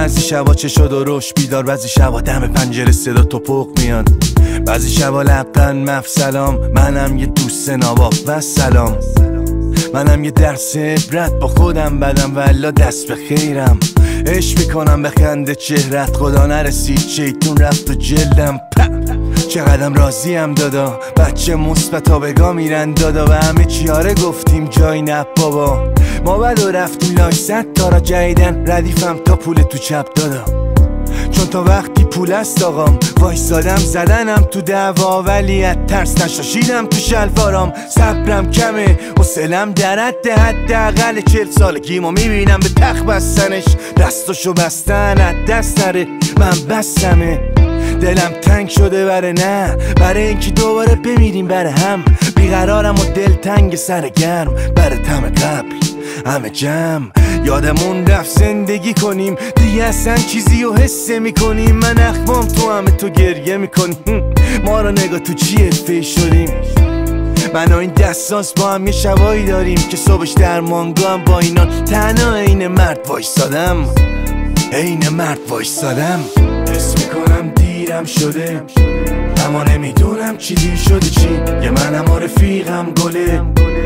بعضی شبا چه شد و روش بیدار، بعضی شبا دم پنجره صدا توپق میاد، بعضی شبا لبخند مفسلام. منم یه دوست نواب و سلام، منم یه درس عبرت با خودم بدم والا دست به خیرم. عشق میکنم به خنده چهرت، خدا نرسید شیطون رفت و جلدم. چقدرم راضیم دادا، بچه مثبت بگا میرن دادا، و همه چیاره گفتیم جای نه بابا. ما بد و رفتیم لاش 100 تا را جدیدن، ردیفم تا پول تو چپ دادا، چون تا وقتی پول است آقام. وایسادم زدنم تو دعوا ولی از ترس نشاشیدم تو شلوارام. صبرم کمه حوصله‌ام در حداقل 40 سالگیمو میبینم به تخت بستنش، دستاشو بستن از دست نره. من بستمه، دلم تنگ شده برای اینکه دوباره بمیریم بره هم. بیقرارم و دل تنگ سر گرم بره تم قبل همه جمع. یادمون رفت زندگی کنیم دیگه اصلا چیزی رو حس میکنیم. من اخمام تو همه تو گریه میکنیم، ما رو نگاه تو چیه فیش شدیم. من و این دستاس با هم یه شبایی داریم که صبحش در مانگو هم با اینا تنها عین مرد وایسادم، عین مرد وایسادم. حس میکنم دیرم شده اما نمیدونم چی دیر شده چی. یه منم و رفیقم گله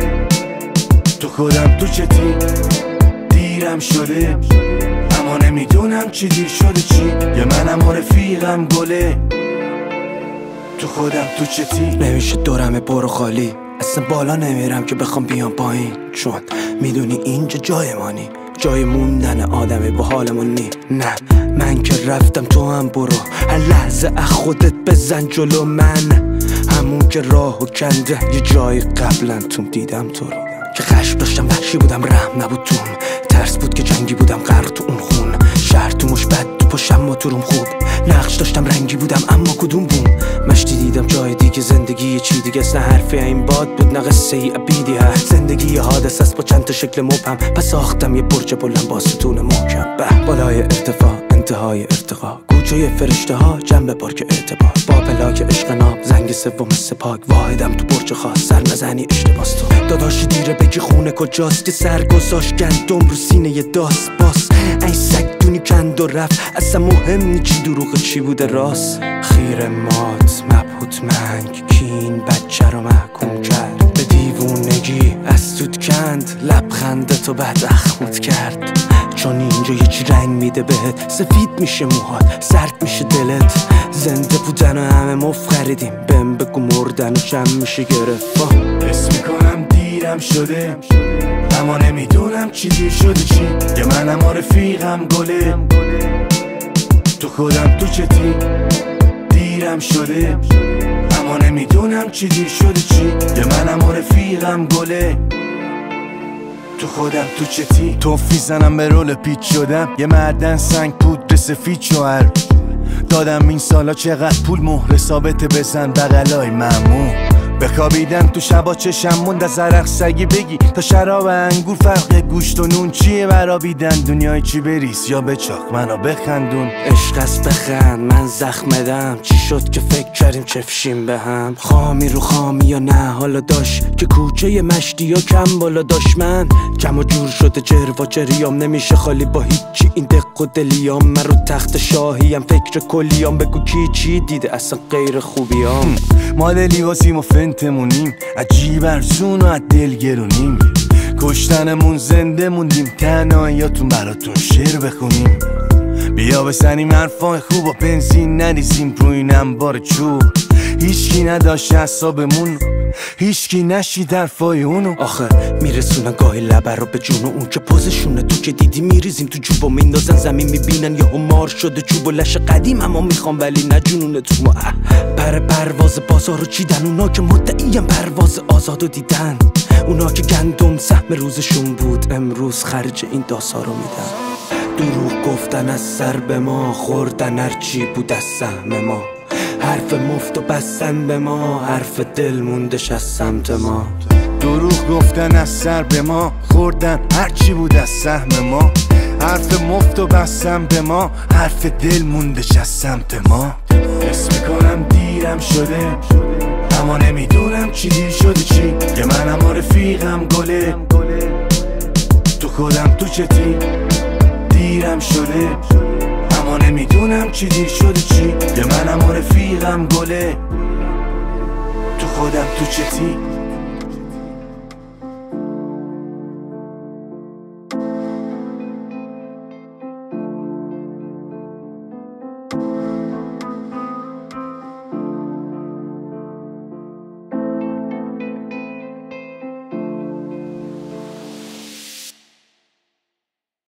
تو خودم تو چتی. دیرم شده اما نمیدونم چی دیر شده چی. یه منم و رفیقم گله تو خودم تو چتی. نمیشه دورم برو خالی، اصلا بالا نمیرم که بخوام بیام پایین، چون میدونی اینجا جای مانی، جای موندن آدمی با حالمون نی. نه من که رفتم تو هم برو، هر لحظه از خودت بزن جلو. من همون که راهو کنده یه جای قبلا تو دیدم تو رو، که خشم داشتم وحشی بودم رحم نبود توم، ترس بود که جنگی بودم غرق تو اون خون. شهر تو مش بد تو پشم ما تو روم خوب، نقش داشتم رنگی بودم اما کدوم بوم. مشتی دیدم جای دیگه، زندگی چی دیگه است، نه حرفی این باد بود نه قصه ای ابیدی هست. زندگی یه حادثه است با چند تا شکل مبهم، پس ساختم یه برج بلند با ستون محکم. به بالای ارتفاع انتهای ارتقا، گوچه فرشته ها جنب پارک اعتبار، با پلاک عشق ناب زنگ سوم سپاک. واحدم تو برج خاص، سر نزنی اشتباس تو داداشی دیره بگی خونه کجاست، که سر گذاشت گندم رو سینه یه داست باس. ای سگ دونی کند و رفت، اصلا مهم نی چی دروغ چی بوده راست. خیر مات مبهوت منگ کین بچه رو محکوم کرد به دیوونگی، از توت کند لبخنده تو بعد اخمود کرد. چون اینجا یه چی رنگ میده بهت، سفید میشه موهات سرد میشه دلت. زنده بودن و همه مفت خریدیم، بهم بگو مردن و چند میشه گرفت. حس میکنم دیرم شده اما نمیدونم چی دیر شده چی. یه منم و رفیقم گله تو خودم تو چتی. دیرم شده اما نمیدونم چی دیر شده چی. یه منم و رفیقم گله تو خودم تو چتی. توفی زنم به رول پیچ شدم، یه معدن سنگ پودر سفید شوهر دادم. این سالا چقدر پول مهر ثابت بزن بغلای ممنون. بخوابیدم تو شبا چشم موند از عرق سگی بگی تا شراب انگور فرق گوشت و نون چیه برابیدن. دنیای چی بریز یا بچاق منو بخندون. عشق است بخند من زخمدم، چی شد که فکر کردیم چفشیم به هم. خامی رو خامی یا نه حالا داشت که کوچه مشتی یا کم بالا داشت. من کم و جور شده جروا جریام، نمیشه خالی با هیچی این دق و دلیام. من رو تخت شاهیم فکر کلیام، بگو کی چی دیده اصلا غیر خوبیام. ما لیواسیم و فنتمونیم، عجیب ارزون و از دل گرونیم. کشتنمون زنده موندیم، تنهاییاتون براتون شعر بخونیم. بیا بزنیم حرفای خوب و بنزین نریزیم روی این انبار چوب. هیچکی نداشت حسابمون، هیچکی نشید حرفای اونو. آخه میرسونن گاهی لبر رو به جون، اون که پوزشونه تو که دیدی میریزیم تو جوب و میندازن زمین. میبینن یه همار شده چوب و لش قدیم، اما میخوام ولی نه جنونه تو ما. پرواز بازار رو چیدن، اونا که مدعیم پرواز آزادو دیدن. اونا که گندم سهم روزشون بود، امروز خرج این داسا رو میدن. دروغ گفتن از سر به ما، خوردن هرچی بود از سهم ما. حرف مفت و بستن به ما، حرف دل موندش از سمت ما. دروغ گفتن از سر به ما، خوردن هرچی بود از سهم ما. حرف مفت و بستن به ما، حرف دل موندش از سمت ما. حس میکنم دیرم شده اما نمیدونم چی دیر شده چی. یه منم و رفیقم گله تو خودم تو چتی. دیرم شده اما نمیدونم چی دیر شده چی. یه منم و رفیقم گله تو خودم تو چتی.